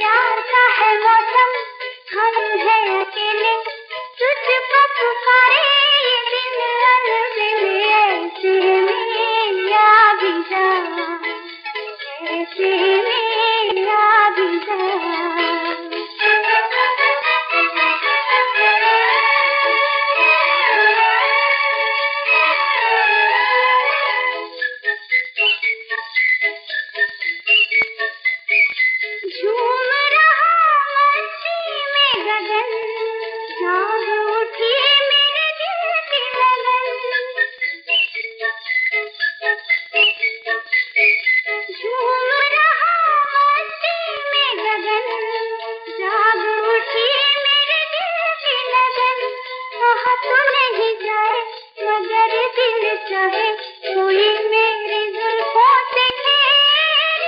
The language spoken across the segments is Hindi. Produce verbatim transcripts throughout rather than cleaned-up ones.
प्यार का है मौसम, हम हैं अकेले, तुझको पुकारे ये दिन अलबेले। ऐसे में आ भी जा, ऐसे में आ भी जा। झूम रहा मस्ती में गगन, जाग उठी मेरे दिल की लगन। झूम रहा मस्ती में गगन, जाग उठी मेरे दिल की लगन। कहा तो नहीं जाए मगर दिल चाहे कोई मेरी जुल्फों से खेले।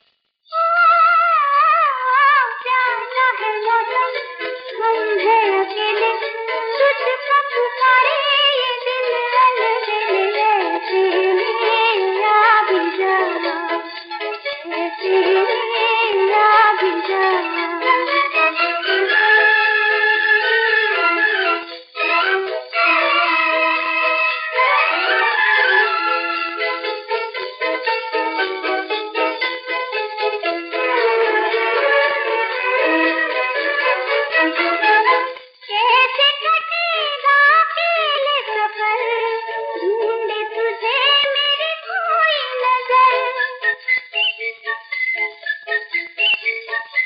हम हैं अकेले, तुझको पुकारे ये दिल अलबेले। ऐसे में आ भी जा, ऐसे में आ भी जा। कैसे कटेगा अकेले सफर, ढूंढे तुझे मेरी कोई नजर।